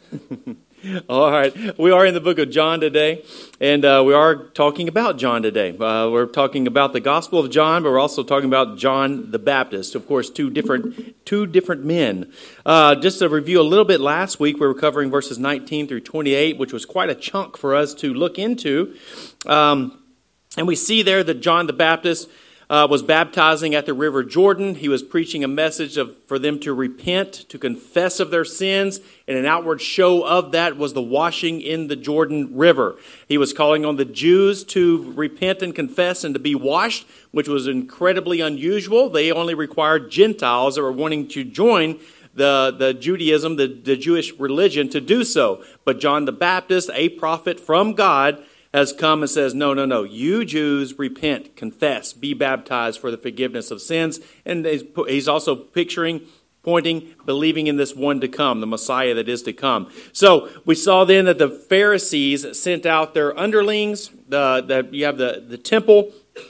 All right. We are in the book of John today, and we are talking about John today. We're talking about the Gospel of John, but we're also talking about John the Baptist. Of course, two different men. Just to review a little bit, last week we were covering verses 19 through 28, which was quite a chunk for us to look into. And we see there that John the Baptist was baptizing at the river Jordan. He was preaching a message for them to repent, to confess of their sins, and an outward show of that was the washing in the Jordan River. He was calling on the Jews to repent and confess and to be washed, which was incredibly unusual. They only required Gentiles that were wanting to join the Judaism, the Jewish religion, to do so. But John the Baptist, a prophet from God, has come and says, no, you Jews repent, confess, be baptized for the forgiveness of sins. And he's also pointing, believing in this one to come, the Messiah that is to come. So we saw then that the Pharisees sent out their underlings, you have the temple,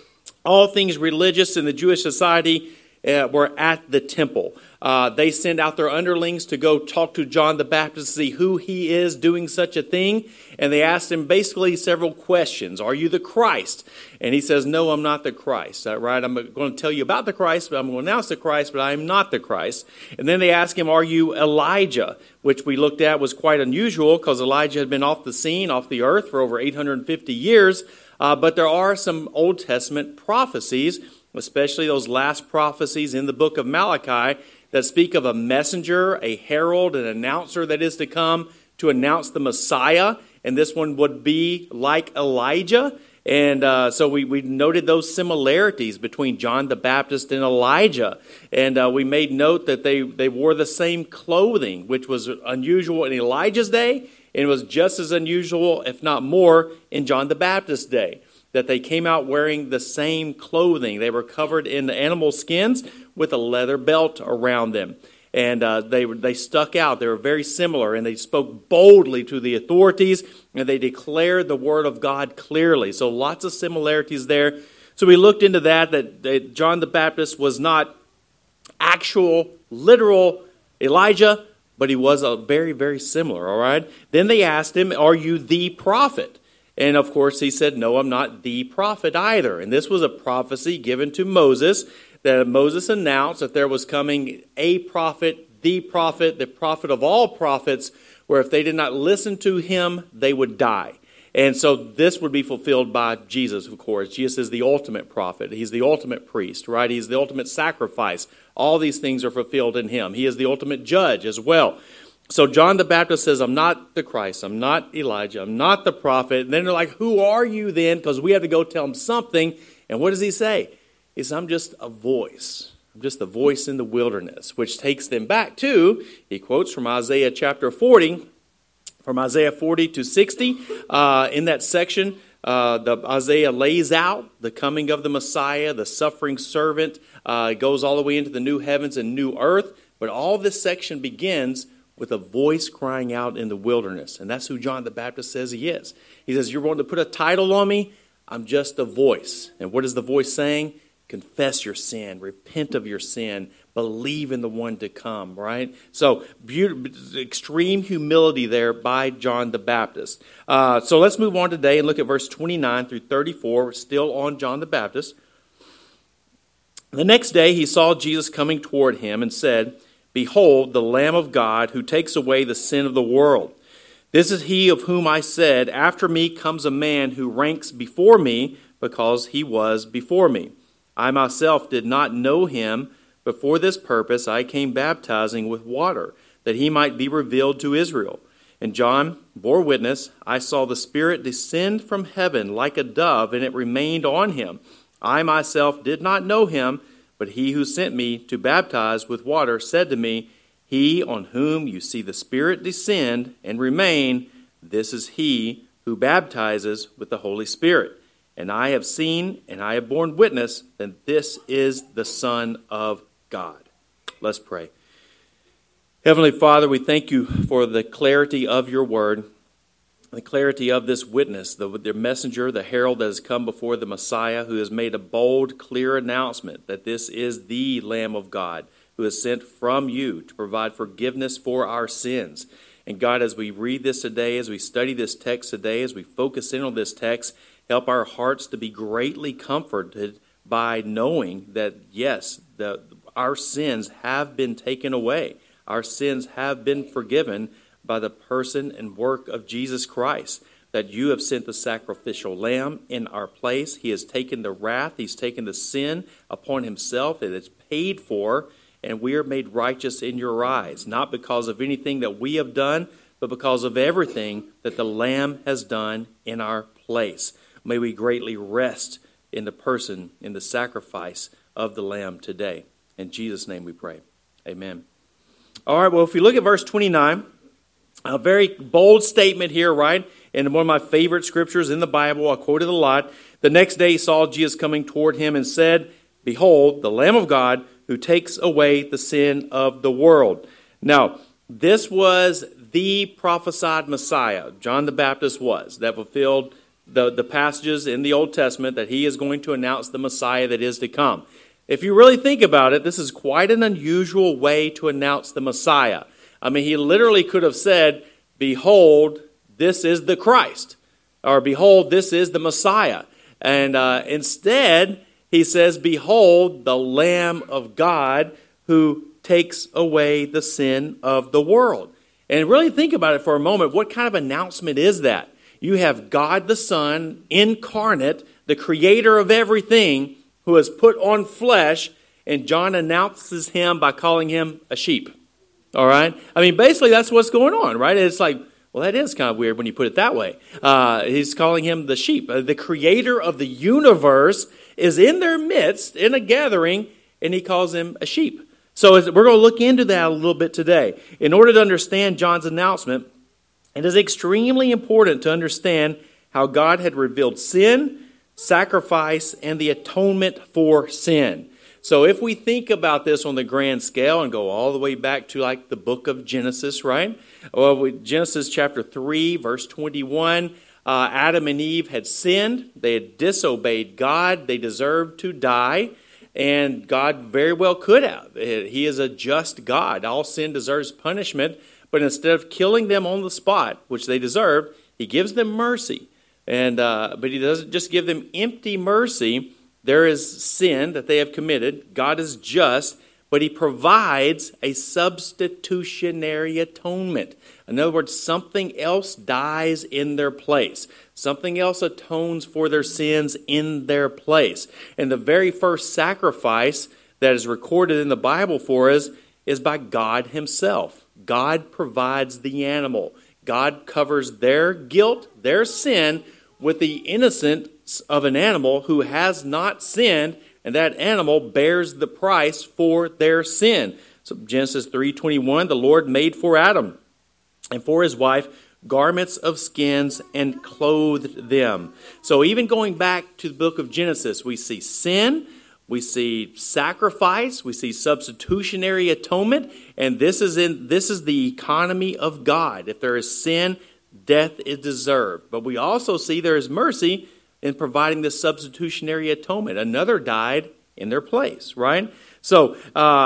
all things religious in the Jewish society were at the temple. They send out their underlings to go talk to John the Baptist to see who he is doing such a thing. And they asked him basically several questions. Are you the Christ? And he says, no, I'm not the Christ. Right? I'm going to tell you about the Christ, but I'm going to announce the Christ, but I am not the Christ. And then they ask him, are you Elijah? Which we looked at was quite unusual because Elijah had been off the scene, off the earth for over 850 years. But there are some Old Testament prophecies, especially those last prophecies in the book of Malachi, that speak of a messenger, a herald, an announcer that is to come to announce the Messiah. And this one would be like Elijah. And so we noted those similarities between John the Baptist and Elijah. And we made note that they wore the same clothing, which was unusual in Elijah's day. And it was just as unusual, if not more, in John the Baptist's day, that they came out wearing the same clothing. They were covered in animal skins with a leather belt around them. And they stuck out. They were very similar, and they spoke boldly to the authorities, and they declared the word of God clearly. So lots of similarities there. So we looked into that John the Baptist was not actual, literal Elijah, but he was very, very similar, all right? Then they asked him, are you the prophet? And of course he said, no, I'm not the prophet either. And this was a prophecy given to Moses, that Moses announced that there was coming a prophet, the prophet of all prophets, where if they did not listen to him, they would die. And so this would be fulfilled by Jesus, of course. Jesus is the ultimate prophet. He's the ultimate priest, right? He's the ultimate sacrifice. All these things are fulfilled in him. He is the ultimate judge as well. So John the Baptist says, I'm not the Christ, I'm not Elijah, I'm not the prophet. And then they're like, who are you then? Because we have to go tell him something. And what does he say? He says, I'm just a voice. I'm just the voice in the wilderness, which takes them back to, he quotes from Isaiah chapter 40, from Isaiah 40 to 60. In that section, Isaiah lays out the coming of the Messiah, the suffering servant. It goes all the way into the new heavens and new earth. But all this section begins with a voice crying out in the wilderness. And that's who John the Baptist says he is. He says, you're wanting to put a title on me? I'm just a voice. And what is the voice saying? Confess your sin, repent of your sin, believe in the one to come, right? So extreme humility there by John the Baptist. So let's move on today and look at verse 29 through 34. We're still on John the Baptist. The next day he saw Jesus coming toward him and said, behold, the Lamb of God who takes away the sin of the world. This is he of whom I said, after me comes a man who ranks before me, because he was before me. I myself did not know him, but for this purpose I came baptizing with water, that he might be revealed to Israel. And John bore witness, I saw the Spirit descend from heaven like a dove, and it remained on him. I myself did not know him, but he who sent me to baptize with water said to me, he on whom you see the Spirit descend and remain, this is he who baptizes with the Holy Spirit. And I have seen and I have borne witness that this is the Son of God. Let's pray. Heavenly Father, we thank you for the clarity of your word, the clarity of this witness, the messenger, the herald that has come before the Messiah, who has made a bold, clear announcement that this is the Lamb of God, who is sent from you to provide forgiveness for our sins. And God, as we read this today, as we study this text today, as we focus in on this text, help our hearts to be greatly comforted by knowing that, yes, our sins have been taken away. Our sins have been forgiven by the person and work of Jesus Christ, that you have sent the sacrificial lamb in our place. He has taken the wrath. He's taken the sin upon himself. It is paid for, and we are made righteous in your eyes, not because of anything that we have done, but because of everything that the Lamb has done in our place. May we greatly rest in the person, in the sacrifice of the Lamb today. In Jesus' name we pray. Amen. All right, well, if you look at verse 29, a very bold statement here, right? And one of my favorite scriptures in the Bible, I quote it a lot. The next day he saw Jesus coming toward him and said, "Behold, the Lamb of God who takes away the sin of the world." Now, this was the prophesied Messiah, John the Baptist was, that fulfilled the passages in the Old Testament that he is going to announce the Messiah that is to come. If you really think about it, this is quite an unusual way to announce the Messiah. I mean, he literally could have said, "Behold, this is the Christ," or "Behold, this is the Messiah." And instead, he says, "Behold, the Lamb of God who takes away the sin of the world." And really think about it for a moment. What kind of announcement is that? You have God the Son, incarnate, the creator of everything, who has put on flesh, and John announces him by calling him a sheep. All right? I mean, basically that's what's going on, right? It's like, well, that is kind of weird when you put it that way. He's calling him the sheep. The creator of the universe is in their midst in a gathering, and he calls him a sheep. So we're going to look into that a little bit today. In order to understand John's announcement, it is extremely important to understand how God had revealed sin, sacrifice, and the atonement for sin. So if we think about this on the grand scale and go all the way back to like the book of Genesis, right? Well, Genesis chapter 3, verse 21, Adam and Eve had sinned. They had disobeyed God. They deserved to die. And God very well could have. He is a just God. All sin deserves punishment. But instead of killing them on the spot, which they deserved, he gives them mercy. But he doesn't just give them empty mercy. There is sin that they have committed. God is just, but he provides a substitutionary atonement. In other words, something else dies in their place. Something else atones for their sins in their place. And the very first sacrifice that is recorded in the Bible for us is by God himself. God provides the animal. God covers their guilt, their sin, with the innocence of an animal who has not sinned, and that animal bears the price for their sin. So Genesis 3:21, the Lord made for Adam and for his wife garments of skins and clothed them. So even going back to the book of Genesis, we see sin, we see sacrifice, we see substitutionary atonement, and this is the economy of God. If there is sin, death is deserved. But we also see there is mercy in providing the substitutionary atonement. Another died in their place, right? So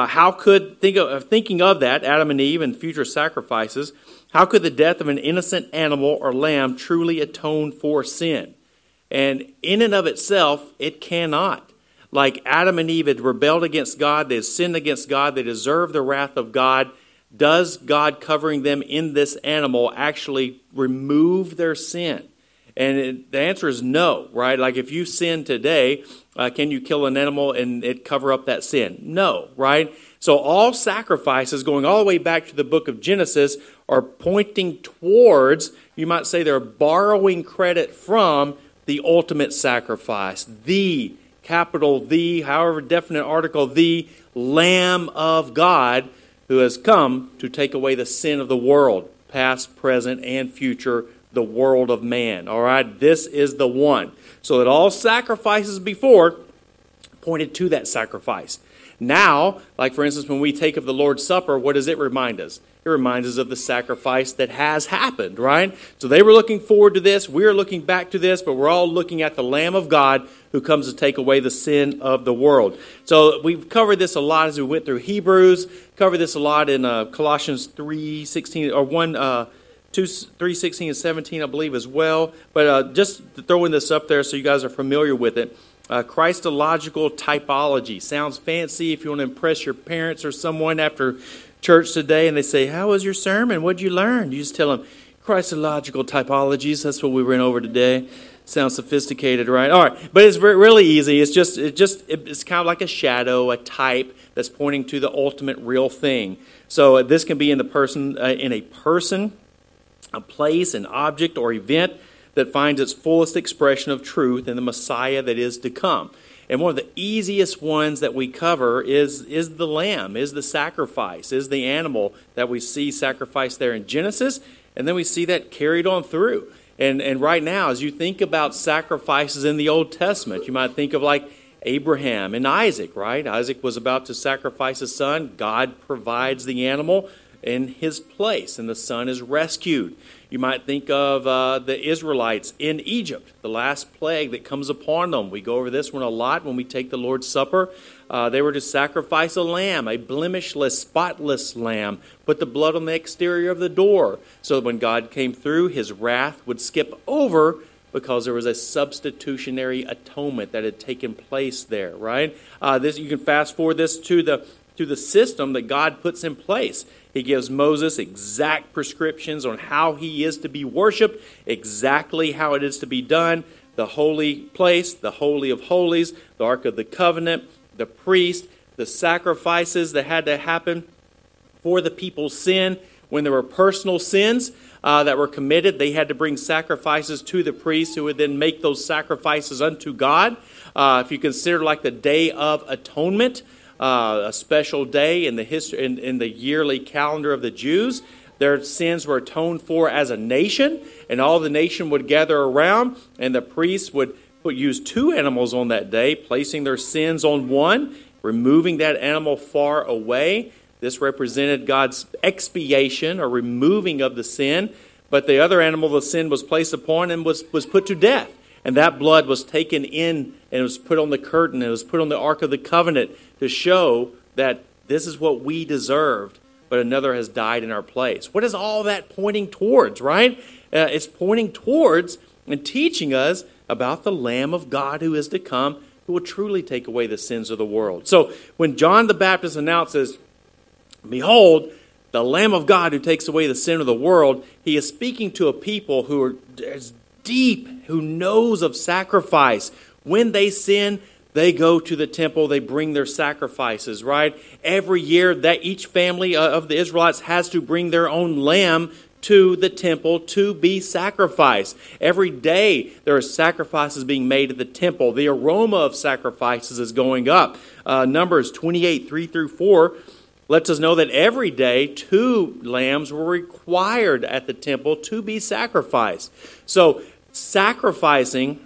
thinking of that, Adam and Eve and future sacrifices, how could the death of an innocent animal or lamb truly atone for sin? And in and of itself, it cannot. Like Adam and Eve had rebelled against God, they had sinned against God, they deserve the wrath of God. Does God covering them in this animal actually remove their sin? And the answer is no, right? Like if you sin today, can you kill an animal and it cover up that sin? No, right? So all sacrifices, going all the way back to the book of Genesis, are pointing towards, you might say they're borrowing credit from the ultimate sacrifice, the, capital the, however definite article, the Lamb of God, who has come to take away the sin of the world, past, present, and future, the world of man. All right, this is the one. So that all sacrifices before pointed to that sacrifice. Now, like for instance, when we take of the Lord's Supper, what does it remind us? it reminds us of the sacrifice that has happened, right? So they were looking forward to this. We're looking back to this, but we're all looking at the Lamb of God who comes to take away the sin of the world. So we've covered this a lot as we went through Hebrews, covered this a lot in Colossians 3:16 or 3:16 and 17, I believe, as well. But just throwing this up there so you guys are familiar with it. Christological typology. Sounds fancy if you want to impress your parents or someone after church today and they say, "How was your sermon? What'd you learn?" You just tell them, Christological typologies. That's what we went over today. Sounds sophisticated, right? All right, but it's really easy. It's kind of like a shadow, a type that's pointing to the ultimate real thing. So this can be in a person, a place, an object, or event that finds its fullest expression of truth in the Messiah that is to come. And one of the easiest ones that we cover is the lamb, is the sacrifice, is the animal that we see sacrificed there in Genesis, and then we see that carried on through. And right now, as you think about sacrifices in the Old Testament, you might think of like Abraham and Isaac, right? Isaac was about to sacrifice his son. God provides the animal in his place, and the son is rescued. You might think of the Israelites in Egypt, the last plague that comes upon them. We go over this one a lot when we take the Lord's Supper. They were to sacrifice a lamb, a blemishless, spotless lamb, put the blood on the exterior of the door, so that when God came through, his wrath would skip over because there was a substitutionary atonement that had taken place there, right? You can fast forward this to the system that God puts in place. He gives Moses exact prescriptions on how he is to be worshipped, exactly how it is to be done, the holy place, the Holy of Holies, the Ark of the Covenant, the priest, the sacrifices that had to happen for the people's sin. When there were personal sins that were committed, they had to bring sacrifices to the priest who would then make those sacrifices unto God. If you consider like the Day of Atonement, a special day in the history in the yearly calendar of the Jews. Their sins were atoned for as a nation, and all the nation would gather around, and the priests would use two animals on that day, placing their sins on one, removing that animal far away. This represented God's expiation or removing of the sin, but the other animal the sin was placed upon and was put to death. And that blood was taken in and it was put on the curtain. It was put on the Ark of the Covenant to show that this is what we deserved, but another has died in our place. What is all that pointing towards, right? It's pointing towards and teaching us about the Lamb of God who is to come, who will truly take away the sins of the world. So when John the Baptist announces, "Behold, the Lamb of God who takes away the sin of the world," he is speaking to a people who are deep, who knows of sacrifice. When they sin, they go to the temple, they bring their sacrifices, right? Every year that each family of the Israelites has to bring their own lamb to the temple to be sacrificed. Every day there are sacrifices being made at the temple. The aroma of sacrifices is going up. Numbers 28, 3 through 4 lets us know that every day 2 lambs were required at the temple to be sacrificed. So sacrificing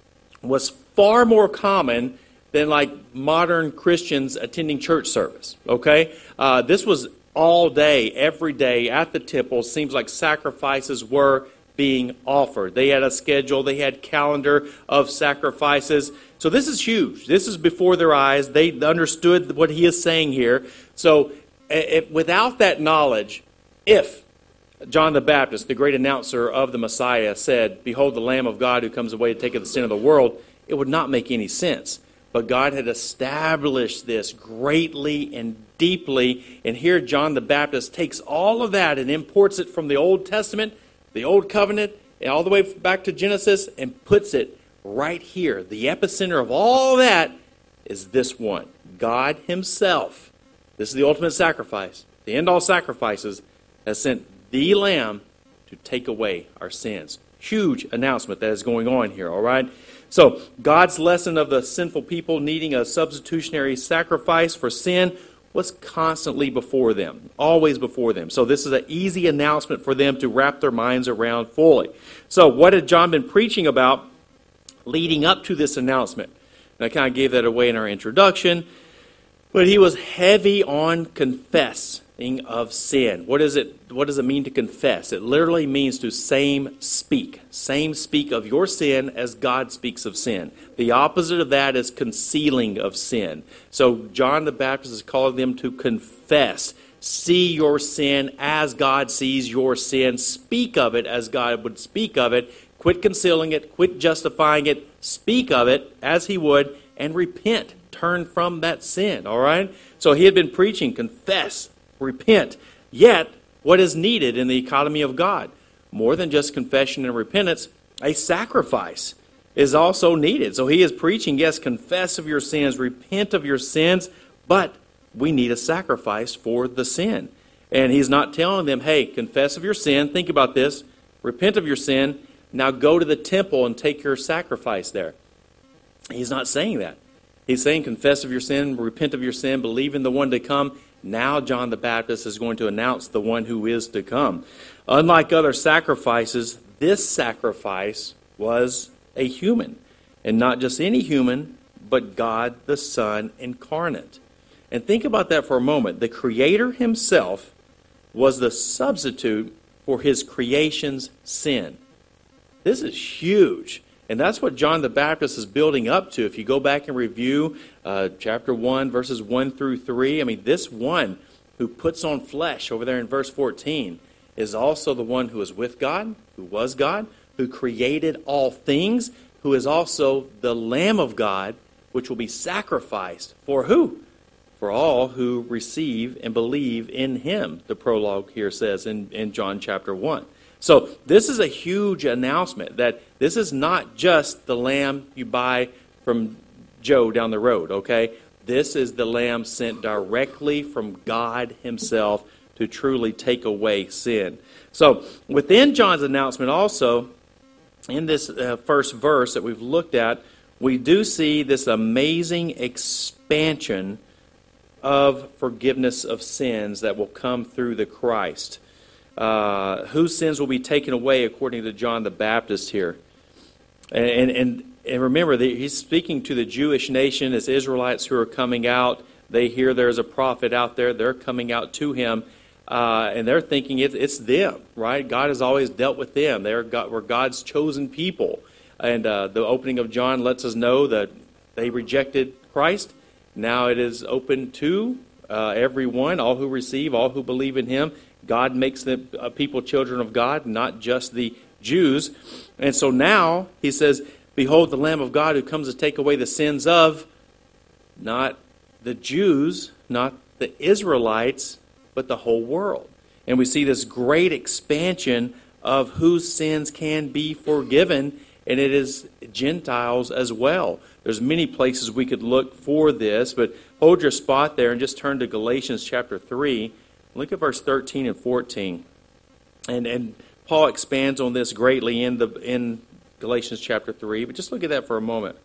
was far more common than like modern Christians attending church service, okay? This was all day, every day at the temple. Seems like sacrifices were being offered. They had a schedule, they had calendar of sacrifices. So this is huge. This is before their eyes. They understood what he is saying here. So without that knowledge, if John the Baptist, the great announcer of the Messiah, said, "Behold the Lamb of God who comes away to take the sin of the world," it would not make any sense. But God had established this greatly and deeply. And here John the Baptist takes all of that and imports it from the Old Testament, the Old Covenant, and all the way back to Genesis, and puts it right here. The epicenter of all that is this one. God himself. This is the ultimate sacrifice. The end-all sacrifices has sent the Lamb to take away our sins. Huge announcement that is going on here, all right? So, God's lesson of the sinful people needing a substitutionary sacrifice for sin was constantly before them, always before them. So this is an easy announcement for them to wrap their minds around fully. So what had John been preaching about leading up to this announcement? And I kind of gave that away in our introduction. But he was heavy on confessing of sin. What does it mean to confess? It literally means to same speak. Same speak of your sin as God speaks of sin. The opposite of that is concealing of sin. So John the Baptist is calling them to confess. See your sin as God sees your sin. Speak of it as God would speak of it. Quit concealing it. Quit justifying it. Speak of it as he would, and repent. Turn from that sin, all right? So he had been preaching, confess, repent. Yet, what is needed in the economy of God? More than just confession and repentance, a sacrifice is also needed. So he is preaching, yes, confess of your sins, repent of your sins, but we need a sacrifice for the sin. And he's not telling them, hey, confess of your sin, think about this, repent of your sin, now go to the temple and take your sacrifice there. He's not saying that. He's saying, confess of your sin, repent of your sin, believe in the one to come. Now John the Baptist is going to announce the one who is to come. Unlike other sacrifices, this sacrifice was a human. And not just any human, but God the Son incarnate. And think about that for a moment. The Creator himself was the substitute for his creation's sin. This is huge. And that's what John the Baptist is building up to. If you go back and review chapter 1, verses 1 through 3, I mean, this one who puts on flesh over there in verse 14 is also the one who is with God, who was God, who created all things, who is also the Lamb of God, which will be sacrificed for who? For all who receive and believe in him, the prologue here says in John chapter 1. So this is a huge announcement that this is not just the lamb you buy from Joe down the road, okay? This is the lamb sent directly from God himself to truly take away sin. So within John's announcement also, in this first verse that we've looked at, we do see this amazing expansion of forgiveness of sins that will come through the Christ. Whose sins will be taken away according to John the Baptist here. And remember, he's speaking to the Jewish nation as Israelites who are coming out. They hear there's a prophet out there. They're coming out to him. And they're thinking it's them, right? God has always dealt with them. We're God's chosen people. And the opening of John lets us know that they rejected Christ. Now it is open to everyone, all who receive, all who believe in him. God makes the people children of God, not just the Jews. And so now he says, behold the Lamb of God who comes to take away the sins of not the Jews, not the Israelites, but the whole world. And we see this great expansion of whose sins can be forgiven, and it is Gentiles as well. There's many places we could look for this, but hold your spot there and just turn to Galatians chapter 3. Look at verse 13 and 14. And Paul expands on this greatly in Galatians chapter 3, but just look at that for a moment.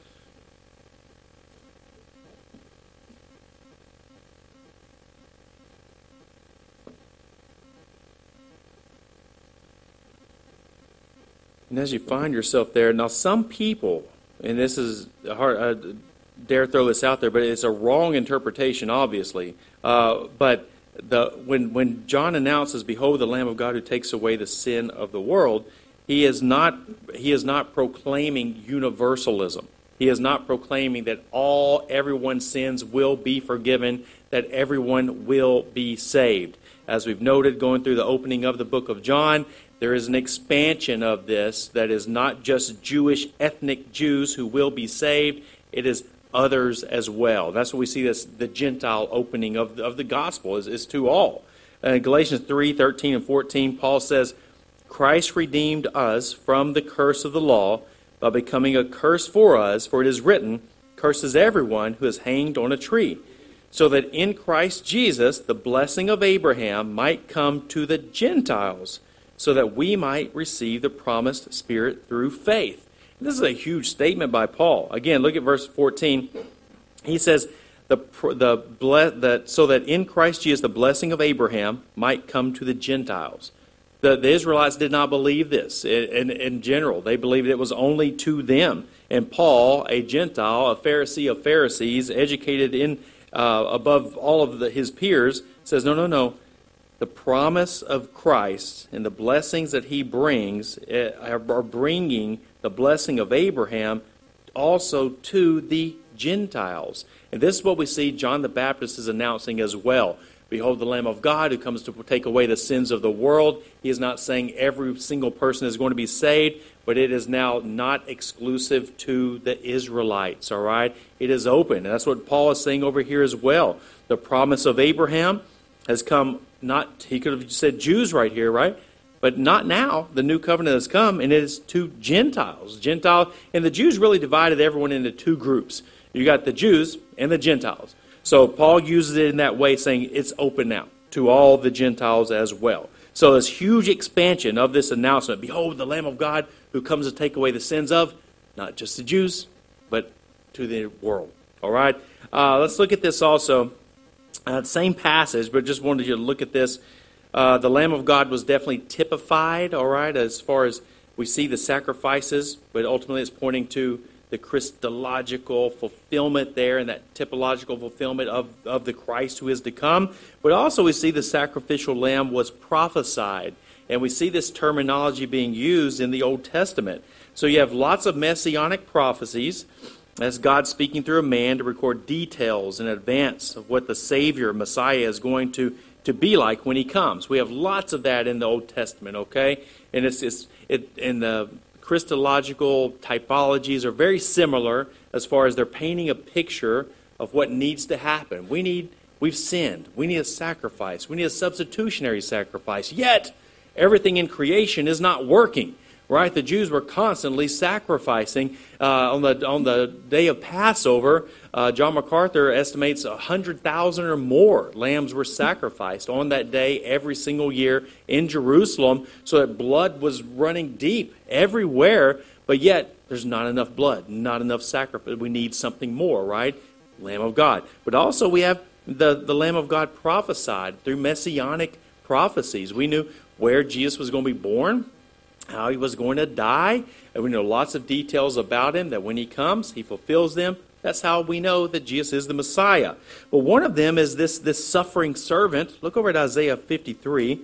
And as you find yourself there, now some people, and this is hard, I dare throw this out there, but it's a wrong interpretation, obviously. But when John announces, "Behold, the Lamb of God who takes away the sin of the world," he is not proclaiming universalism. He is not proclaiming that everyone's sins will be forgiven, that everyone will be saved. As we've noted, going through the opening of the book of John, there is an expansion of this that is not just Jewish, ethnic Jews who will be saved. It is others as well. That's what we see the Gentile opening of the gospel is to all. In Galatians 3:13 and 14, Paul says, Christ redeemed us from the curse of the law by becoming a curse for us, for it is written, curses everyone who is hanged on a tree, so that in Christ Jesus the blessing of Abraham might come to the Gentiles, so that we might receive the promised Spirit through faith. This is a huge statement by Paul. Again, look at verse 14. He says, so that in Christ Jesus the blessing of Abraham might come to the Gentiles. The Israelites did not believe this. In general, they believed it was only to them. And Paul, a Gentile, a Pharisee of Pharisees, educated in above all of his peers, says, no. The promise of Christ and the blessings that he brings are bringing the blessing of Abraham also to the Gentiles. And this is what we see John the Baptist is announcing as well. Behold the Lamb of God who comes to take away the sins of the world. He is not saying every single person is going to be saved, but it is now not exclusive to the Israelites, all right? It is open. And that's what Paul is saying over here as well. The promise of Abraham has come, he could have said Jews right here, right? But not now. The new covenant has come, and it is to Gentiles. And the Jews really divided everyone into two groups. You got the Jews and the Gentiles. So Paul uses it in that way, saying it's open now to all the Gentiles as well. So this huge expansion of this announcement, behold the Lamb of God who comes to take away the sins of, not just the Jews, but to the world. All right? Let's look at this also. Same passage, but just wanted you to look at this. The Lamb of God was definitely typified, all right, as far as we see the sacrifices, but ultimately it's pointing to the Christological fulfillment there and that typological fulfillment of the Christ who is to come. But also we see the sacrificial lamb was prophesied. And we see this terminology being used in the Old Testament. So you have lots of messianic prophecies. That's God speaking through a man to record details in advance of what the Savior, Messiah, is going to be like when he comes. We have lots of that in the Old Testament, okay? And the Christological typologies are very similar as far as they're painting a picture of what needs to happen. We've sinned. We need a sacrifice. We need a substitutionary sacrifice. Yet, everything in creation is not working. Right? The Jews were constantly sacrificing. On the day of Passover, John MacArthur estimates 100,000 or more lambs were sacrificed on that day every single year in Jerusalem, so that blood was running deep everywhere, but yet there's not enough blood, not enough sacrifice. We need something more, right? Lamb of God. But also we have the Lamb of God prophesied through messianic prophecies. We knew where Jesus was going to be born, how he was going to die, and we know lots of details about him, that when he comes, he fulfills them. That's how we know that Jesus is the Messiah. But one of them is this suffering servant. Look over at Isaiah 53,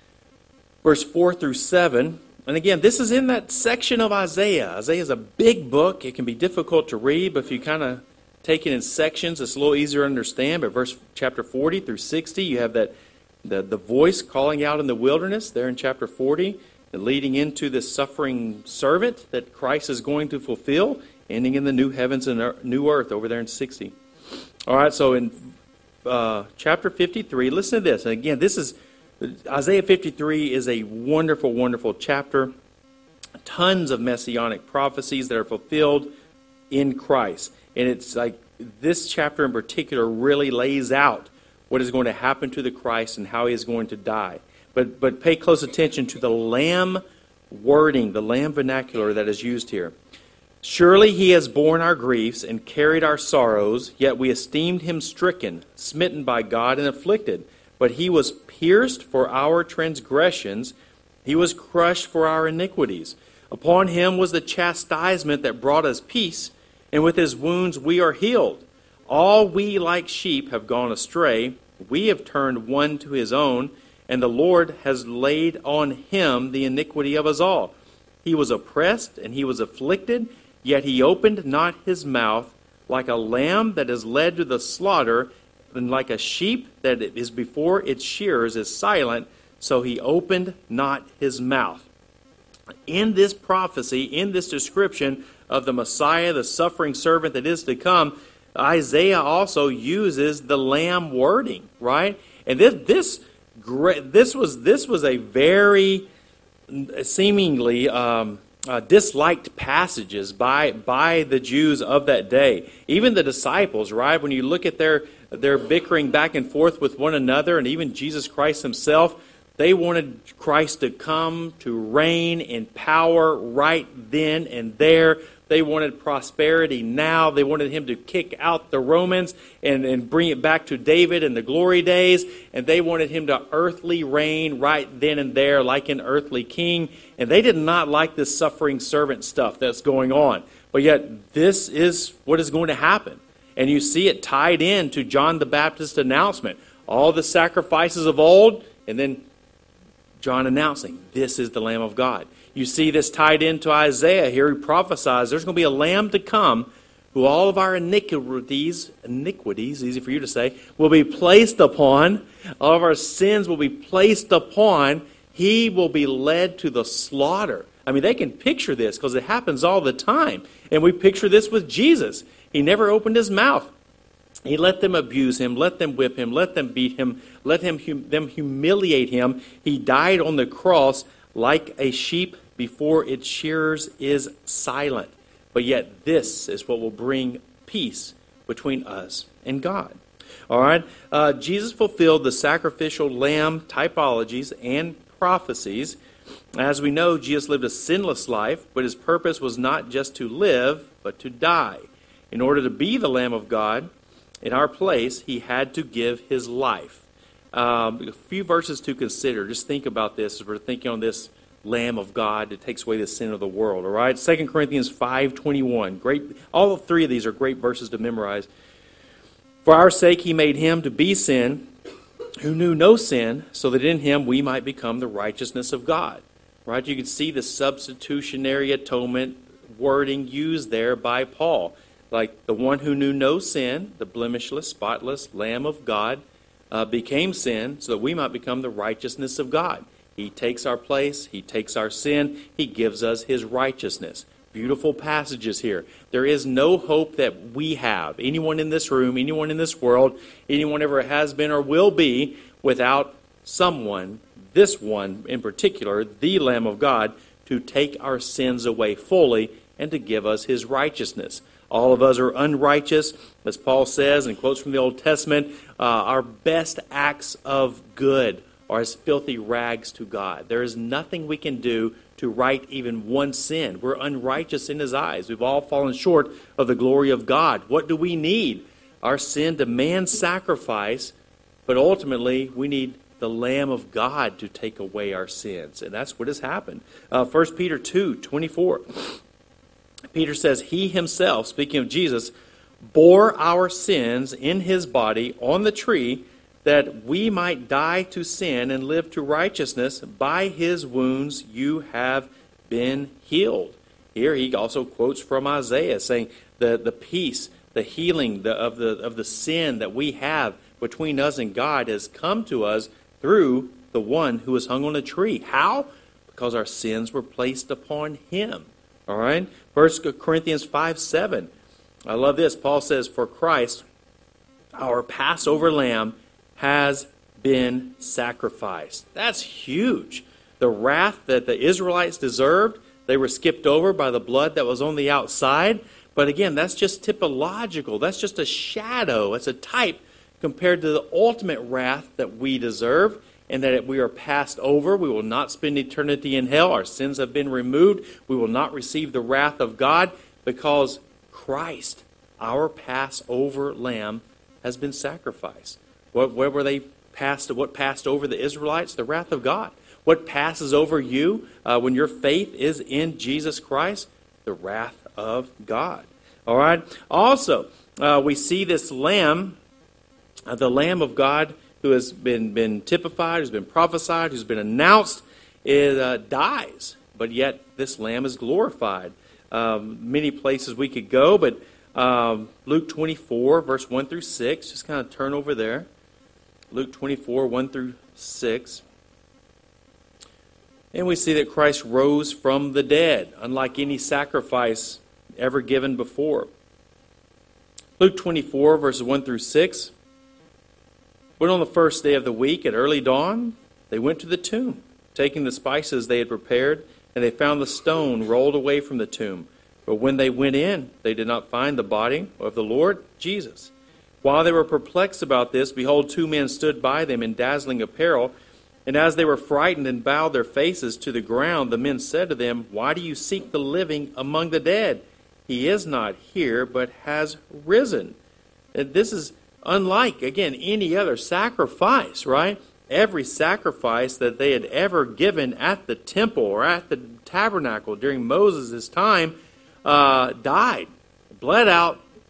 verse 4 through 7. And again, this is in that section of Isaiah. Isaiah is a big book. It can be difficult to read, but if you kind of take it in sections, it's a little easier to understand. But chapter 40 through 60, you have that the voice calling out in the wilderness there in chapter 40. Leading into this suffering servant that Christ is going to fulfill, ending in the new heavens and new earth over there in 60. All right, so in chapter 53, listen to this. And again, Isaiah 53 is a wonderful, wonderful chapter. Tons of messianic prophecies that are fulfilled in Christ. And it's like this chapter in particular really lays out what is going to happen to the Christ and how he is going to die. But pay close attention to the lamb wording, the lamb vernacular that is used here. Surely he has borne our griefs and carried our sorrows, yet we esteemed him stricken, smitten by God, and afflicted. But he was pierced for our transgressions, he was crushed for our iniquities. Upon him was the chastisement that brought us peace, and with his wounds we are healed. All we like sheep have gone astray, we have turned one to his own, and the Lord has laid on him the iniquity of us all. He was oppressed and he was afflicted, yet he opened not his mouth. Like a lamb that is led to the slaughter, and like a sheep that is before its shearers is silent, so he opened not his mouth. In this prophecy, in this description of the Messiah, the suffering servant that is to come, Isaiah also uses the lamb wording, right? And this was a very seemingly disliked passages by the Jews of that day. Even the disciples, right? When you look at their bickering back and forth with one another, and even Jesus Christ himself, they wanted Christ to come to reign in power right then and there. They wanted prosperity now. They wanted him to kick out the Romans and bring it back to David and the glory days. And they wanted him to earthly reign right then and there like an earthly king. And they did not like this suffering servant stuff that's going on. But yet this is what is going to happen. And you see it tied in to John the Baptist's announcement. All the sacrifices of old, and then John announcing, this is the Lamb of God. You see this tied into Isaiah. Here he prophesies there's going to be a Lamb to come who all of our iniquities, easy for you to say, will be placed upon. All of our sins will be placed upon. He will be led to the slaughter. I mean, they can picture this because it happens all the time. And we picture this with Jesus. He never opened his mouth. He let them abuse him, let them whip him, let them beat him, let them humiliate him. He died on the cross like a sheep before its shearers is silent. But yet this is what will bring peace between us and God. All right? Jesus fulfilled the sacrificial lamb typologies and prophecies. As we know, Jesus lived a sinless life, but his purpose was not just to live, but to die. In order to be the Lamb of God in our place, he had to give his life. A few verses to consider. Just think about this as we're thinking on this Lamb of God that takes away the sin of the world. All right? 2 Corinthians 5:21. Great. All three of these are great verses to memorize. For our sake he made him to be sin, who knew no sin, so that in him we might become the righteousness of God. Right? You can see the substitutionary atonement wording used there by Paul. Like the one who knew no sin, the blemishless, spotless Lamb of God, became sin so that we might become the righteousness of God. He takes our place. He takes our sin. He gives us his righteousness. Beautiful passages here. There is no hope that we have, anyone in this room, anyone in this world, anyone ever has been or will be, without someone, this one in particular, the Lamb of God, to take our sins away fully and to give us his righteousness. All of us are unrighteous, as Paul says and quotes from the Old Testament. Our best acts of good are as filthy rags to God. There is nothing we can do to right even one sin. We're unrighteous in his eyes. We've all fallen short of the glory of God. What do we need? Our sin demands sacrifice, but ultimately we need the Lamb of God to take away our sins. And that's what has happened. 1 Peter 2:24. Peter says, he himself, speaking of Jesus, bore our sins in his body on the tree, that we might die to sin and live to righteousness. By his wounds you have been healed. Here he also quotes from Isaiah, saying the peace, the healing of the sin that we have between us and God has come to us through the one who was hung on a tree. How? Because our sins were placed upon him. All right? 1 Corinthians 5:7. I love this. Paul says, for Christ, our Passover lamb, has been sacrificed. That's huge. The wrath that the Israelites deserved, they were skipped over by the blood that was on the outside. But again, that's just typological. That's just a shadow. It's a type compared to the ultimate wrath that we deserve, and that we are passed over. We will not spend eternity in hell. Our sins have been removed. We will not receive the wrath of God because Christ, our Passover lamb, has been sacrificed. What passed over the Israelites? The wrath of God. What passes over you when your faith is in Jesus Christ? The wrath of God. All right. Also, we see this lamb, the Lamb of God, who has been typified, who's been prophesied, who's been announced, dies. But yet this lamb is glorified. Many places we could go, but Luke 24, verse 1 through 6, just kind of turn over there. Luke 24, 1 through 6. And we see that Christ rose from the dead, unlike any sacrifice ever given before. Luke 24, verses 1 through 6. But on the first day of the week, at early dawn, they went to the tomb, taking the spices they had prepared, and they found the stone rolled away from the tomb. But when they went in, they did not find the body of the Lord Jesus. While they were perplexed about this, behold, two men stood by them in dazzling apparel. And as they were frightened and bowed their faces to the ground, the men said to them, why do you seek the living among the dead? He is not here, but has risen. And this is unlike, again, any other sacrifice, right? Every sacrifice that they had ever given at the temple or at the tabernacle during Moses' time died, bled out,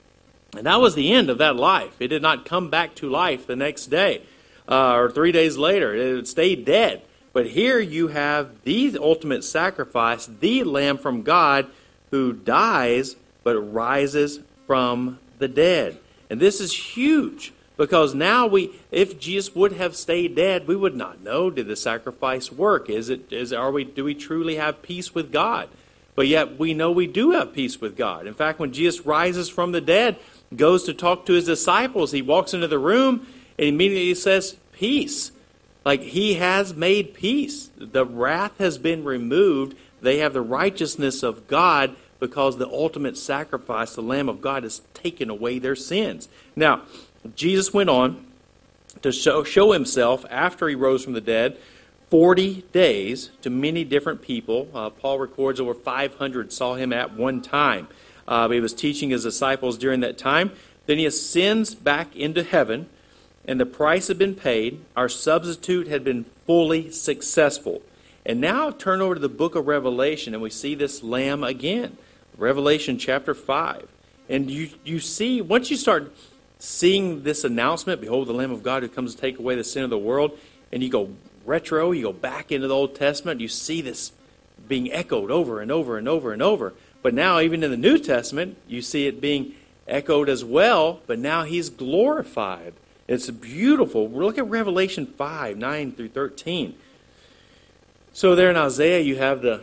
And that was the end of that life. It did not come back to life the next day or 3 days later. It stayed dead. But here you have the ultimate sacrifice, the Lamb from God who dies but rises from the dead. And this is huge because now if Jesus would have stayed dead, we would not know, did the sacrifice work? Do we truly have peace with God? But yet we know we do have peace with God. In fact, when Jesus rises from the dead, goes to talk to his disciples, he walks into the room and immediately says, peace. Like he has made peace. The wrath has been removed. They have the righteousness of God because the ultimate sacrifice, the Lamb of God, has taken away their sins. Now, Jesus went on to show himself after he rose from the dead 40 days to many different people. Paul records over 500 saw him at one time. He was teaching his disciples during that time. Then he ascends back into heaven, and the price had been paid. Our substitute had been fully successful. And now turn over to the book of Revelation, and we see this Lamb again. Revelation chapter 5. And you see, once you start seeing this announcement, behold the Lamb of God who comes to take away the sin of the world, and you go retro, you go back into the Old Testament, you see this being echoed over and over and over and over. But now even in the New Testament, you see it being echoed as well, but now he's glorified. It's beautiful. Look at Revelation 5, 9 through 13. So there in Isaiah you have the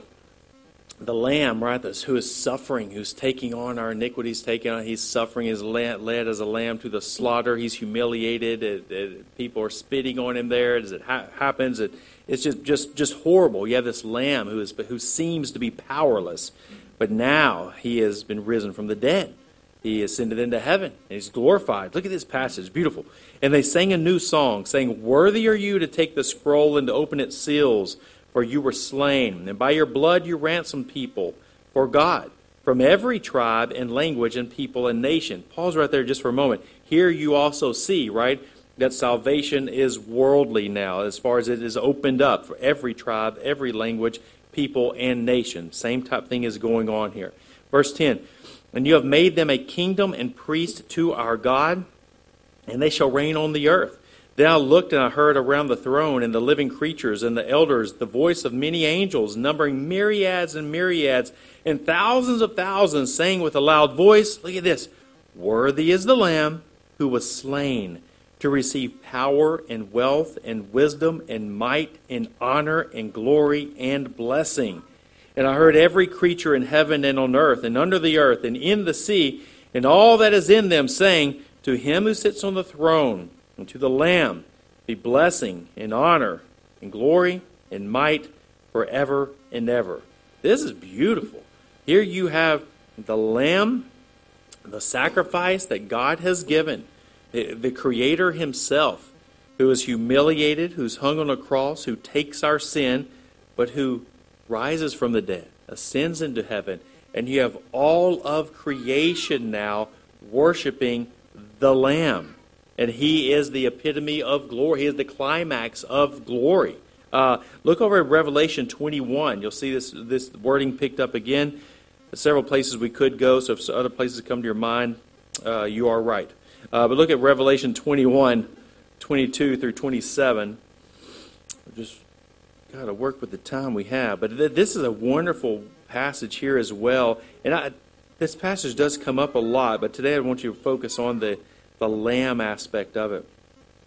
Lamb, right, who is suffering, who's taking on our iniquities, he's suffering, is led as a lamb to the slaughter. He's humiliated. People are spitting on him there as it happens. It's just horrible. You have this Lamb who seems to be powerless, but now he has been risen from the dead. He ascended into heaven, and he's glorified. Look at this passage, beautiful. And they sang a new song, saying, "Worthy are you to take the scroll and to open its seals, for you were slain, and by your blood you ransomed people for God, from every tribe and language and people and nation." Pause right there just for a moment. Here you also see, right, that salvation is worldly now, as far as it is opened up for every tribe, every language, people, and nation. Same type thing is going on here. Verse 10, "And you have made them a kingdom and priest to our God, and they shall reign on the earth. Then I looked and I heard around the throne and the living creatures and the elders the voice of many angels, numbering myriads and myriads and thousands of thousands, saying with a loud voice," look at this, "Worthy is the Lamb who was slain to receive power and wealth and wisdom and might and honor and glory and blessing. And I heard every creature in heaven and on earth and under the earth and in the sea and all that is in them, saying, To him who sits on the throne and to the Lamb be blessing and honor and glory and might forever and ever." This is beautiful. Here you have the Lamb, the sacrifice that God has given, the Creator himself, who is humiliated, who's hung on a cross, who takes our sin, but who rises from the dead, ascends into heaven, and you have all of creation now worshiping the Lamb. And he is the epitome of glory. He is the climax of glory. Look over at Revelation 21. You'll see this wording picked up again. There's several places we could go, so if other places come to your mind, you are right. But look at Revelation 21, 22 through 27. Just got to work with the time we have. But this is a wonderful passage here as well. And this passage does come up a lot, but today I want you to focus on the Lamb aspect of it.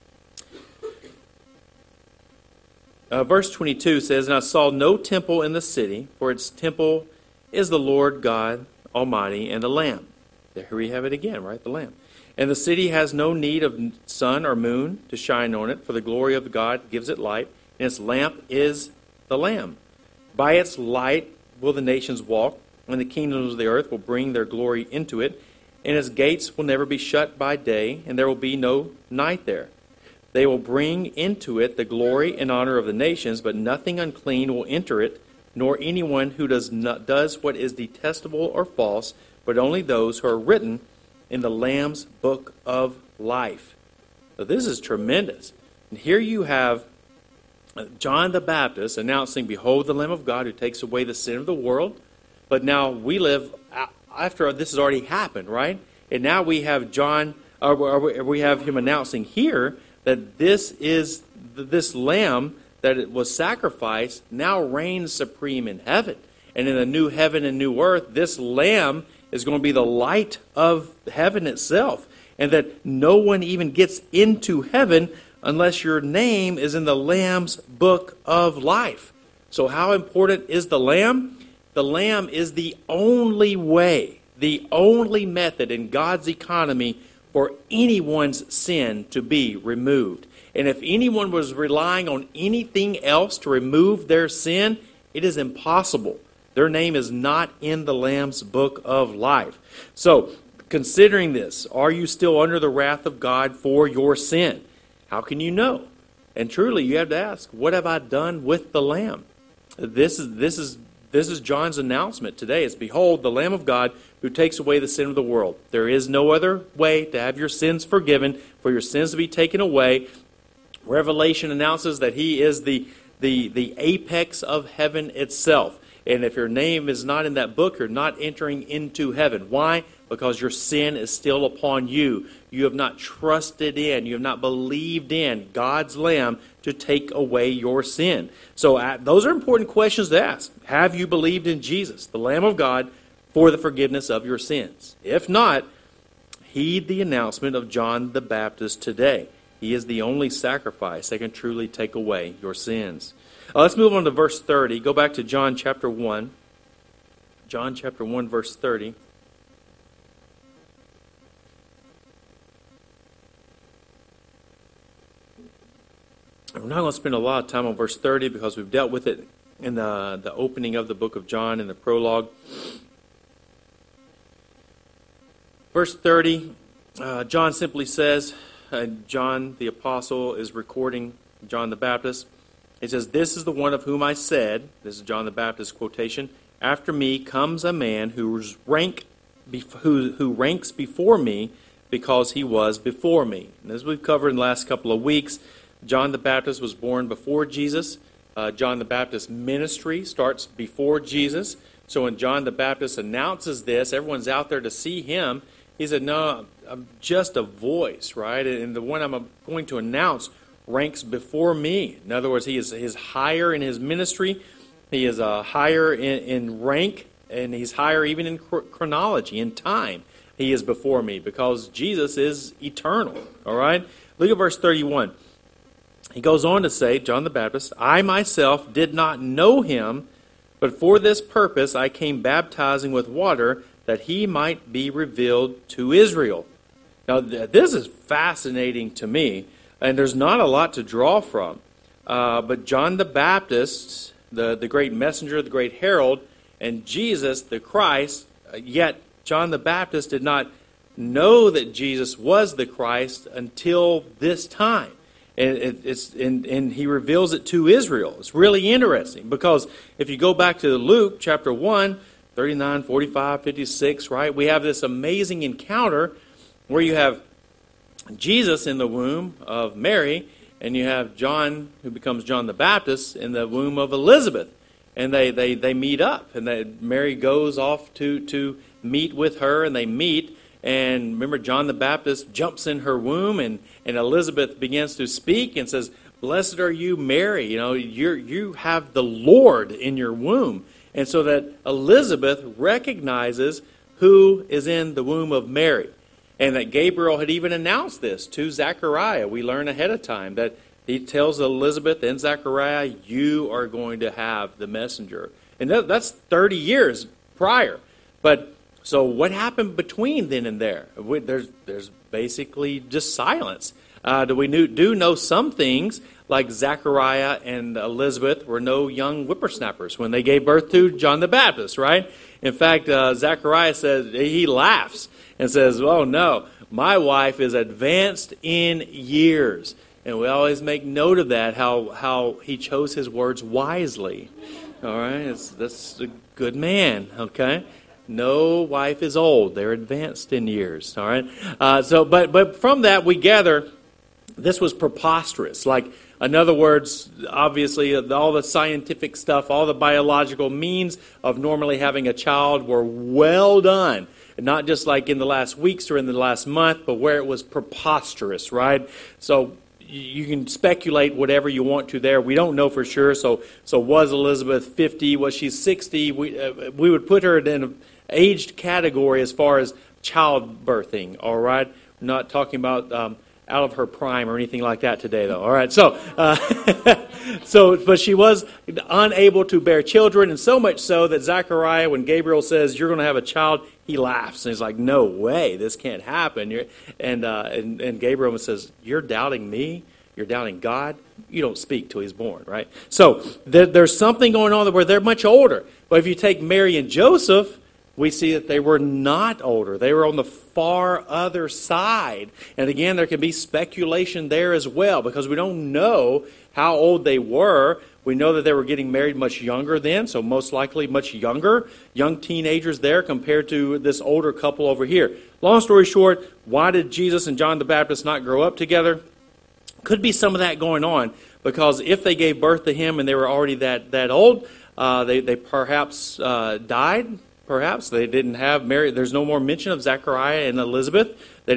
Verse 22 says, "And I saw no temple in the city, for its temple is the Lord God Almighty and the Lamb." There we have it again, right? The Lamb. "And the city has no need of sun or moon to shine on it, for the glory of God gives it light, and its lamp is the Lamb. By its light will the nations walk, and the kingdoms of the earth will bring their glory into it. And its gates will never be shut by day, and there will be no night there. They will bring into it the glory and honor of the nations, but nothing unclean will enter it, nor anyone who does what is detestable or false, but only those who are written in the Lamb's book of life." So this is tremendous. And here you have John the Baptist announcing, "Behold the Lamb of God who takes away the sin of the world." But now we live after this has already happened, right? And now we have we have him announcing here that this lamb that it was sacrificed now reigns supreme in heaven. And in the new heaven and new earth, this lamb is going to be the light of heaven itself. And that no one even gets into heaven unless your name is in the Lamb's book of life. So how important is the lamb? The lamb is the only way, the only method in God's economy for anyone's sin to be removed. And if anyone was relying on anything else to remove their sin, it is impossible. Their name is not in the Lamb's book of life. So, considering this, are you still under the wrath of God for your sin? How can you know? And truly, you have to ask, what have I done with the Lamb? This is John's announcement today. It's, behold, the Lamb of God who takes away the sin of the world. There is no other way to have your sins forgiven, for your sins to be taken away. Revelation announces that he is the apex of heaven itself. And if your name is not in that book, you're not entering into heaven. Why? Because your sin is still upon you. You have not trusted in, you have not believed in God's Lamb to take away your sin. So those are important questions to ask. Have you believed in Jesus, the Lamb of God, for the forgiveness of your sins? If not, heed the announcement of John the Baptist today. He is the only sacrifice that can truly take away your sins. Let's move on to verse 30. Go back to John chapter 1. John chapter 1, verse 30. We're not going to spend a lot of time on verse 30 because we've dealt with it in the opening of the book of John in the prologue. Verse 30, John simply says, John the apostle is recording John the Baptist. He says, "This is the one of whom I said," this is John the Baptist quotation, "after me comes a man who ranks before me because he was before me." And as we've covered in the last couple of weeks, John the Baptist was born before Jesus. John the Baptist's ministry starts before Jesus. So when John the Baptist announces this, everyone's out there to see him. He said, "No, I'm just a voice," right? And the one I'm going to announce ranks before me. In other words, he is higher in his ministry. He is higher in rank, and he's higher even in chronology, in time. He is before me because Jesus is eternal. All right? Look at verse 31. He goes on to say, John the Baptist, "I myself did not know him, but for this purpose I came baptizing with water, that he might be revealed to Israel." Now, this is fascinating to me, and there's not a lot to draw from. But John the Baptist, the great messenger, the great herald, and Jesus, the Christ, yet John the Baptist did not know that Jesus was the Christ until this time. And he reveals it to Israel. It's really interesting because if you go back to Luke chapter 1, 39, 45, 56, right, we have this amazing encounter where you have Jesus in the womb of Mary, and you have John, who becomes John the Baptist, in the womb of Elizabeth. And they meet up, and Mary goes off to meet with her, and they meet. And remember, John the Baptist jumps in her womb, and Elizabeth begins to speak and says, "Blessed are you, Mary. You know, you have the Lord in your womb." And so that Elizabeth recognizes who is in the womb of Mary. And that Gabriel had even announced this to Zechariah. We learn ahead of time that he tells Elizabeth and Zechariah, "You are going to have the messenger." And that's 30 years prior. But so what happened between then and there? There's basically just silence. We do know some things, like Zechariah and Elizabeth were no young whippersnappers when they gave birth to John the Baptist, right? In fact, Zechariah says, he laughs and says, "Oh no, my wife is advanced in years." And we always make note of that, how he chose his words wisely. All right, that's a good man, okay? No wife is old. They're advanced in years, all right? But from that we gather this was preposterous. Like In other words, obviously, all the scientific stuff, all the biological means of normally having a child were well done. Not just like in the last weeks or in the last month, but where it was preposterous, right? So you can speculate whatever you want to there. We don't know for sure. So was Elizabeth 50? Was she 60? We would put her in an aged category as far as childbirthing, all right? We're not talking about out of her prime or anything like that today, though, all right? So, but she was unable to bear children, and so much so that Zechariah, when Gabriel says, you're going to have a child, he laughs, and he's like, no way, this can't happen. And Gabriel says, you're doubting me? You're doubting God? You don't speak till he's born, right? So there's something going on where they're much older. But if you take Mary and Joseph, we see that they were not older. They were on the far other side. And again, there can be speculation there as well, because we don't know how old they were. We know that they were getting married much younger then, so most likely much younger, young teenagers there compared to this older couple over here. Long story short, why did Jesus and John the Baptist not grow up together? Could be some of that going on, because if they gave birth to him and they were already that old, they perhaps died. Perhaps they didn't have Mary. There's no more mention of Zechariah and Elizabeth.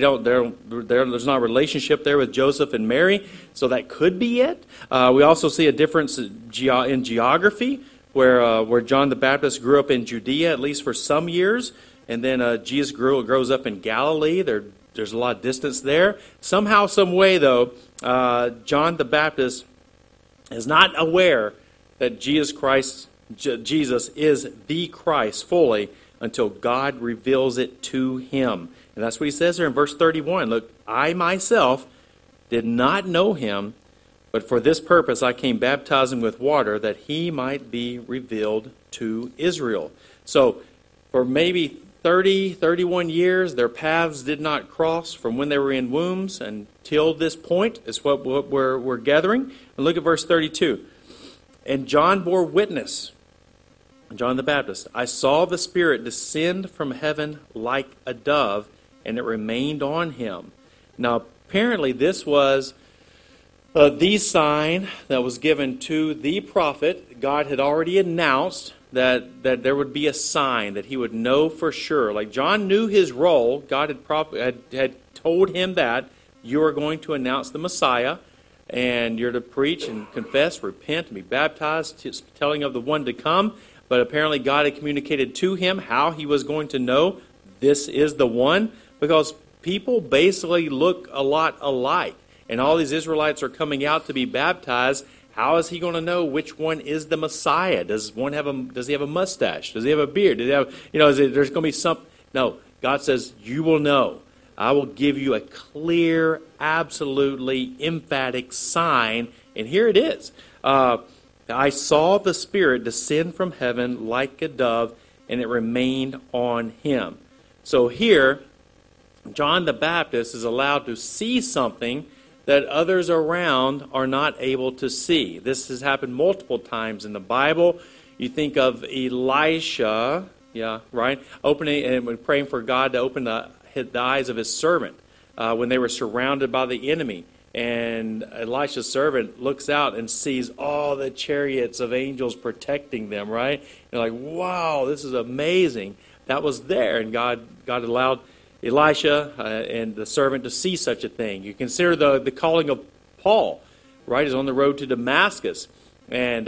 There's not a relationship there with Joseph and Mary, so that could be it. We also see a difference in geography, where John the Baptist grew up in Judea, at least for some years, and then Jesus grows up in Galilee. There's a lot of distance there. Somehow, some way, though, John the Baptist is not aware that Jesus is the Christ fully until God reveals it to him. And that's what he says here in verse 31. Look, I myself did not know him, but for this purpose I came baptizing with water, that he might be revealed to Israel. So for maybe 30, 31 years, their paths did not cross from when they were in wombs until this point, is what we're gathering. And look at verse 32. And John bore witness, John the Baptist, I saw the Spirit descend from heaven like a dove, and it remained on him. Now, apparently this was the sign that was given to the prophet. God had already announced that there would be a sign that he would know for sure. Like John knew his role. God had told him that you are going to announce the Messiah, and you're to preach and confess, repent, and be baptized, telling of the one to come. But apparently God had communicated to him how he was going to know this is the one, because people basically look a lot alike. And all these Israelites are coming out to be baptized. How is he going to know which one is the Messiah? Does he have a mustache? Does he have a beard? Does he have, there's going to be some? No, God says, you will know. I will give you a clear, absolutely emphatic sign. And here it is. I saw the Spirit descend from heaven like a dove, and it remained on him. So here, John the Baptist is allowed to see something that others around are not able to see. This has happened multiple times in the Bible. You think of Elisha, opening and praying for God to open the eyes of his servant when they were surrounded by the enemy. And Elisha's servant looks out and sees all the chariots of angels protecting them, right? You're like, wow, this is amazing. That was there, and God allowed Elisha and the servant to see such a thing. You consider the calling of Paul, right? He's on the road to Damascus, and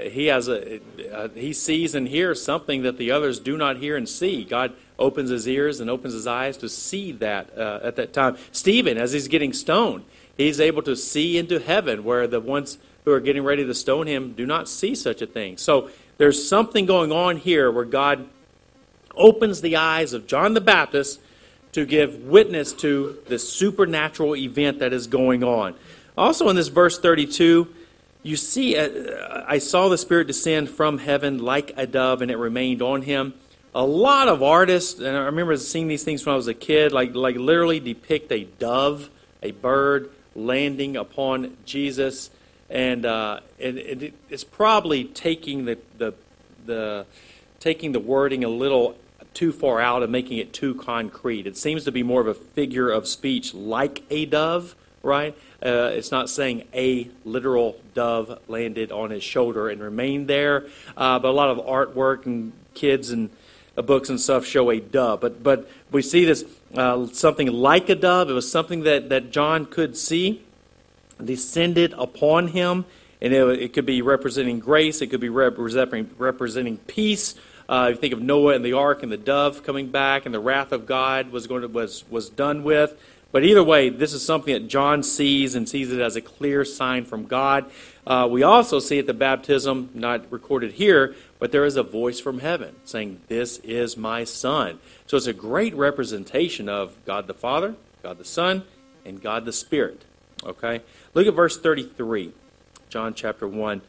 he sees and hears something that the others do not hear and see. God opens his ears and opens his eyes to see that at that time. Stephen, as he's getting stoned, he's able to see into heaven, where the ones who are getting ready to stone him do not see such a thing. So there's something going on here where God opens the eyes of John the Baptist to give witness to the supernatural event that is going on. Also in this verse 32, you see, I saw the Spirit descend from heaven like a dove, and it remained on him. A lot of artists, and I remember seeing these things when I was a kid, like literally depict a dove, a bird, landing upon Jesus, and it's probably taking the wording a little too far out and making it too concrete. It seems to be more of a figure of speech, like a dove, right? It's not saying a literal dove landed on his shoulder and remained there, but a lot of artwork and kids and books and stuff show a dove. But we see this something like a dove. It was something that John could see descended upon him, and it could be representing grace. It could be representing peace. You think of Noah and the ark and the dove coming back, and the wrath of God was done with. But either way, this is something that John sees and sees it as a clear sign from God. We also see at the baptism, not recorded here, but there is a voice from heaven saying, "This is my Son." So it's a great representation of God the Father, God the Son, and God the Spirit. Okay? Look at verse 33, John chapter 1.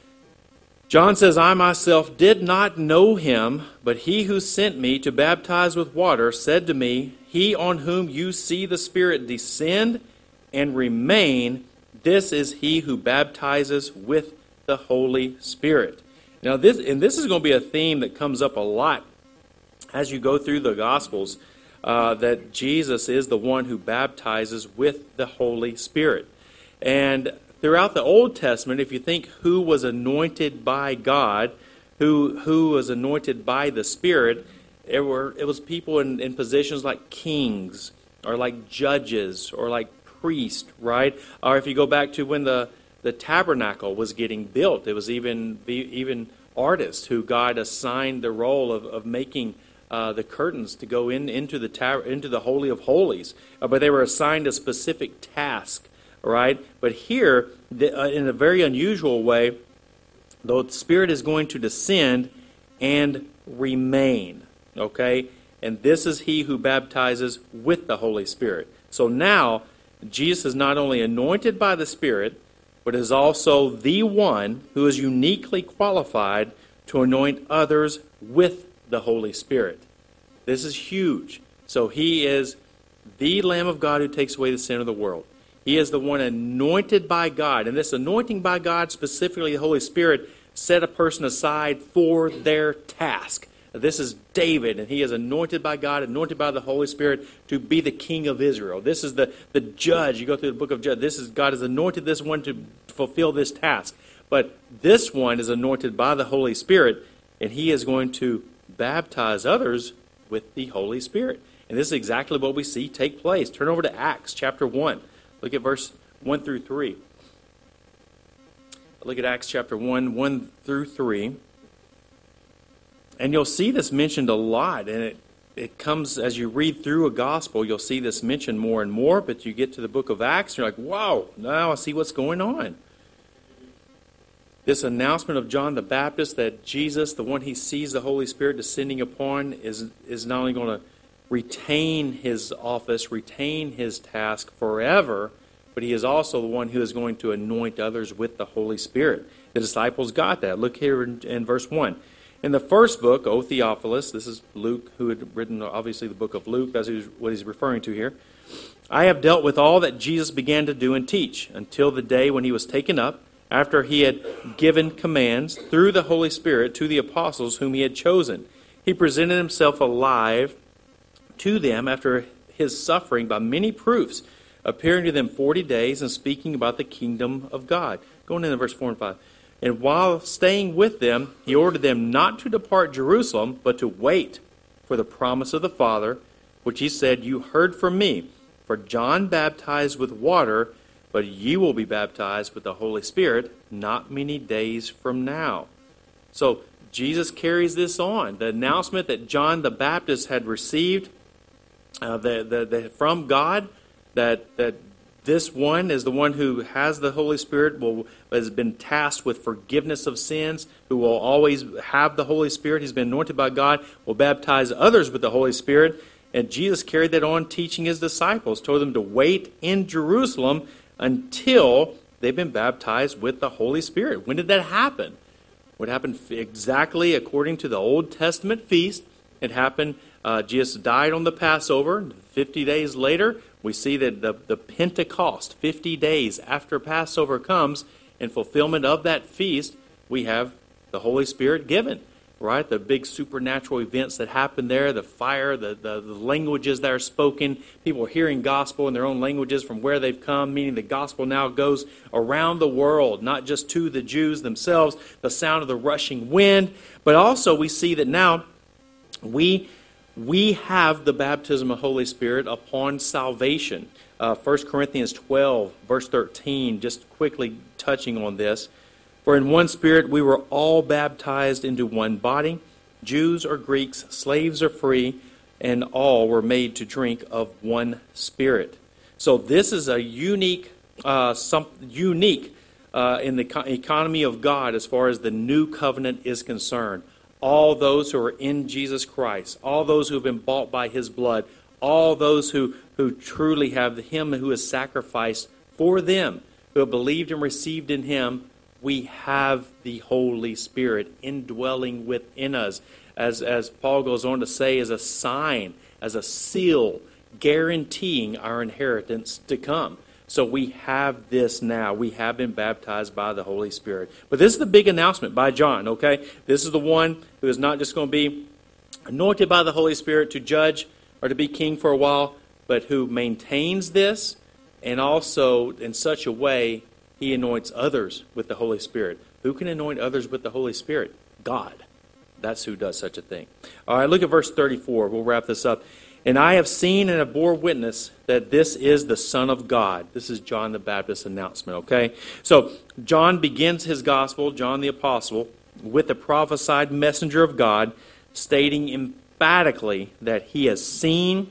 John says, "I myself did not know him, but he who sent me to baptize with water said to me, 'He on whom you see the Spirit descend and remain, this is he who baptizes with the Holy Spirit.'" Now, this is going to be a theme that comes up a lot as you go through the Gospels, that Jesus is the one who baptizes with the Holy Spirit. And throughout the Old Testament, if you think who was anointed by God, who was anointed by the Spirit, it was people in positions like kings or like judges or like priests, right? Or if you go back to when the tabernacle was getting built, it was even artists who God assigned the role of making the curtains to go into the Holy of Holies, but they were assigned a specific task, right? But here, in a very unusual way, the Spirit is going to descend and remain, okay? And this is he who baptizes with the Holy Spirit. So now, Jesus is not only anointed by the Spirit, but is also the one who is uniquely qualified to anoint others with the Holy Spirit. This is huge. So he is the Lamb of God who takes away the sin of the world. He is the one anointed by God. And this anointing by God, specifically the Holy Spirit, set a person aside for their task. This is David, and he is anointed by God, anointed by the Holy Spirit to be the king of Israel. This is the judge. You go through the book of Judges. God has anointed this one to fulfill this task. But this one is anointed by the Holy Spirit, and he is going to baptize others with the Holy Spirit. And this is exactly what we see take place. Turn over to Acts chapter 1. Look at verse 1 through 3. Look at Acts chapter 1, 1 through 3. And you'll see this mentioned a lot, and it comes as you read through a gospel, you'll see this mentioned more and more, but you get to the book of Acts, and you're like, wow, now I see what's going on. This announcement of John the Baptist that Jesus, the one he sees the Holy Spirit descending upon, is not only going to retain his office, retain his task forever, but he is also the one who is going to anoint others with the Holy Spirit. The disciples got that. Look here in verse 1. In the first book, O Theophilus, this is Luke, who had written, obviously, the book of Luke. That's what he's referring to here. I have dealt with all that Jesus began to do and teach until the day when he was taken up, after he had given commands through the Holy Spirit to the apostles whom he had chosen. He presented himself alive to them after his suffering by many proofs, appearing to them 40 days and speaking about the kingdom of God. Going into verse 4 and 5. And while staying with them, he ordered them not to depart Jerusalem, but to wait for the promise of the Father, which he said, "You heard from me. For John baptized with water, but ye will be baptized with the Holy Spirit not many days from now." So Jesus carries this on. The announcement that John the Baptist had received from God, that this one is the one who has the Holy Spirit, has been tasked with forgiveness of sins, who will always have the Holy Spirit. He's been anointed by God, will baptize others with the Holy Spirit. And Jesus carried that on, teaching his disciples, told them to wait in Jerusalem until they've been baptized with the Holy Spirit. When did that happen? What happened exactly according to the Old Testament feast. It happened, Jesus died on the Passover. 50 days later, we see that the Pentecost, 50 days after Passover comes, in fulfillment of that feast, we have the Holy Spirit given. right? The big supernatural events that happen there, the fire, the languages that are spoken, people hearing gospel in their own languages from where they've come, meaning the gospel now goes around the world, not just to the Jews themselves, the sound of the rushing wind, but also we see that now we have the baptism of the Holy Spirit upon salvation. 1 Corinthians 12, verse 13, just quickly touching on this. For in one Spirit we were all baptized into one body, Jews or Greeks, slaves or free, and all were made to drink of one Spirit. So this is a unique in the economy of God as far as the new covenant is concerned. All those who are in Jesus Christ, all those who have been bought by His blood, all those who truly have Him who is sacrificed for them, who have believed and received in Him, we have the Holy Spirit indwelling within us. As Paul goes on to say, as a sign, as a seal, guaranteeing our inheritance to come. So we have this now. We have been baptized by the Holy Spirit. But this is the big announcement by John, okay? This is the one who is not just going to be anointed by the Holy Spirit to judge or to be king for a while, but who maintains this, and also in such a way He anoints others with the Holy Spirit. Who can anoint others with the Holy Spirit? God. That's who does such a thing. All right, look at verse 34. We'll wrap this up. And I have seen and have bore witness that this is the Son of God. This is John the Baptist's announcement, okay? So John begins his gospel, John the Apostle, with the prophesied messenger of God, stating emphatically that he has seen,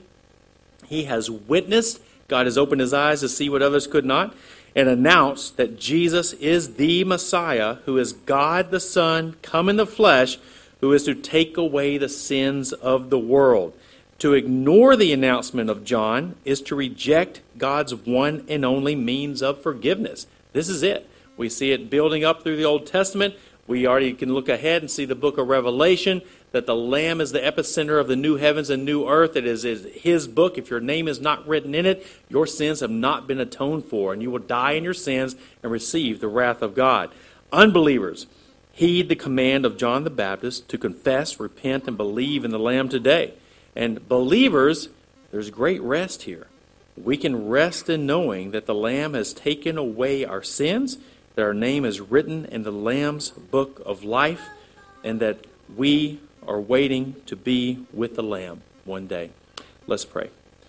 he has witnessed, God has opened his eyes to see what others could not, and announced that Jesus is the Messiah, who is God the Son, come in the flesh, who is to take away the sins of the world. To ignore the announcement of John is to reject God's one and only means of forgiveness. This is it. We see it building up through the Old Testament. We already can look ahead and see the book of Revelation, that the Lamb is the epicenter of the new heavens and new earth. It is His book. If your name is not written in it, your sins have not been atoned for, and you will die in your sins and receive the wrath of God. Unbelievers, heed the command of John the Baptist to confess, repent, and believe in the Lamb today. And believers, there's great rest here. We can rest in knowing that the Lamb has taken away our sins, that our name is written in the Lamb's book of life, and that we are waiting to be with the Lamb one day. Let's pray.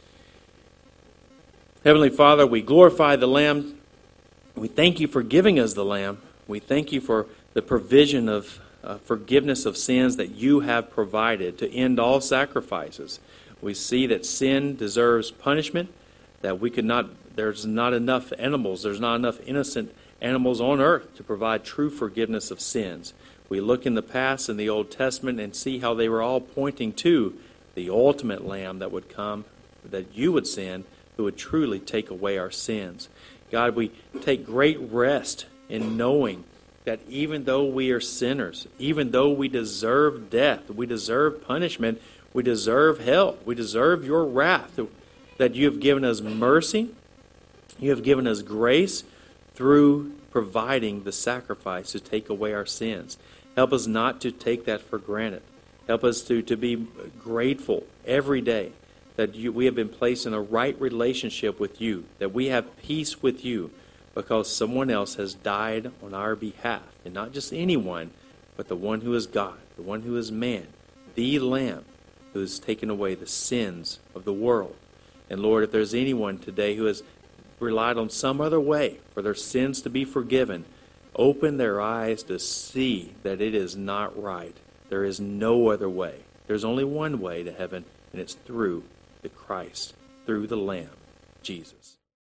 Heavenly Father, we glorify the Lamb. We thank you for giving us the Lamb. We thank you for the provision of forgiveness of sins that you have provided to end all sacrifices. We see that sin deserves punishment, that there's not enough animals, there's not enough innocent animals on earth to provide true forgiveness of sins. We look in the past in the Old Testament and see how they were all pointing to the ultimate Lamb that would come, that you would send, who would truly take away our sins. God, we take great rest in knowing that even though we are sinners, even though we deserve death, we deserve punishment, we deserve hell, we deserve your wrath, that you have given us mercy, you have given us grace through providing the sacrifice to take away our sins. Help us not to take that for granted. Help us to be grateful every day that we have been placed in a right relationship with you, that we have peace with you, because someone else has died on our behalf. And not just anyone, but the one who is God, the one who is man, the Lamb who has taken away the sins of the world. And Lord, if there's anyone today who has relied on some other way for their sins to be forgiven, open their eyes to see that it is not right. There is no other way. There's only one way to heaven, and it's through the Christ, through the Lamb, Jesus.